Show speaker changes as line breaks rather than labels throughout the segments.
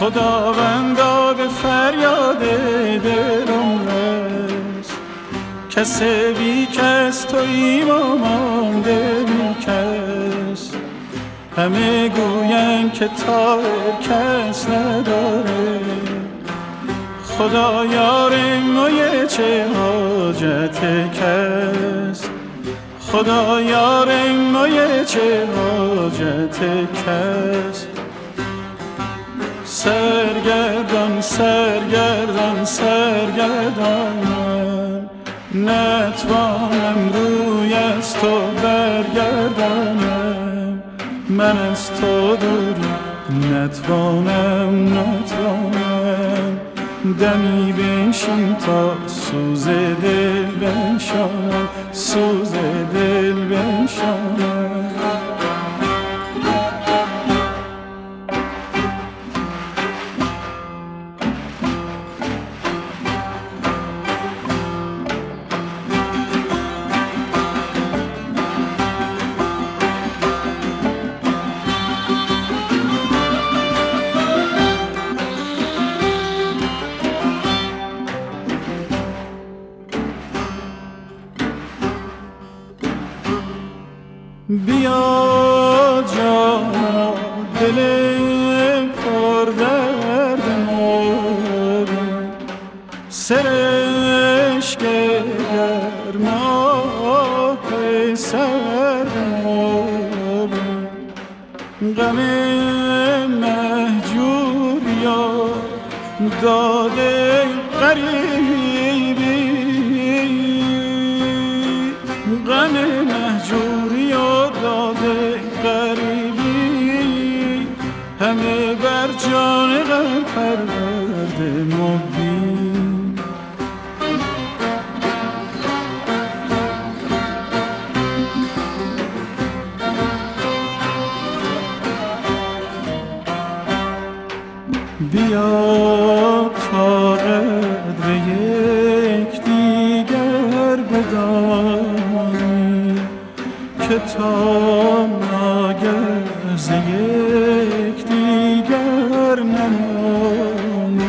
خداوندا به فریاد دلم رس، کس بی کس تویی و مانده بی کس. همه گوین که طاهر کس نداره، خدا یار مایه چه حاجت کس. خدا یار مایه چه حاجت کس. سرگردان سرگردان سرگردانم، نتوانم روی از تو برگردانم. من از تو دوری نتوانم دمی بنشین تا سوز دل بنشانم، سوز دل بنشانم. بیا جانا دل پر درد ما، سرش گرم آه سرد ما. غم مهجوریا داده غریبی، غم مهجوری و داده غریبی. همه بر جان غم پرورده مبین. بیا تا قدر یک دیگر بدانی، که تا ناگه ز یک دیگر نمانی.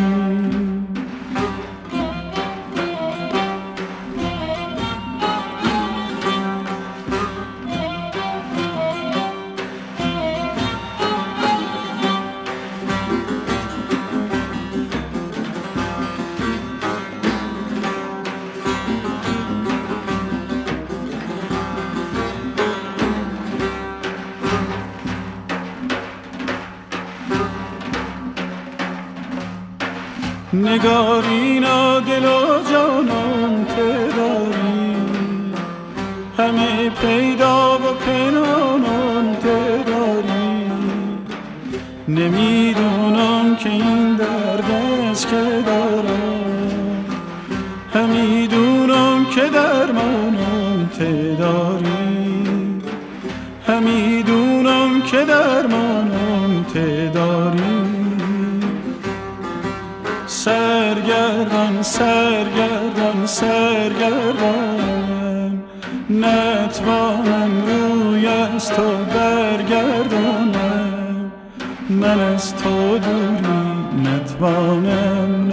نگارینا دل و جانم ته داری، همه پیدا و پنهانم ته داری. نمیدونم که این درد از که دارم، همیدونم که درمانم ته داری. همیدونم که درمانم ته داری. سرگردان سرگردان سرگردانم، نتوانم روی از تو برگردانم. من از تو دوری نتوانم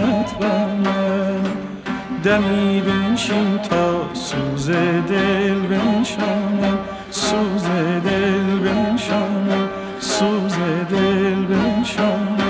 دمی بنشین تا سوز دل بنشانم، سوز دل بنشانم، سوز دل بنشانم.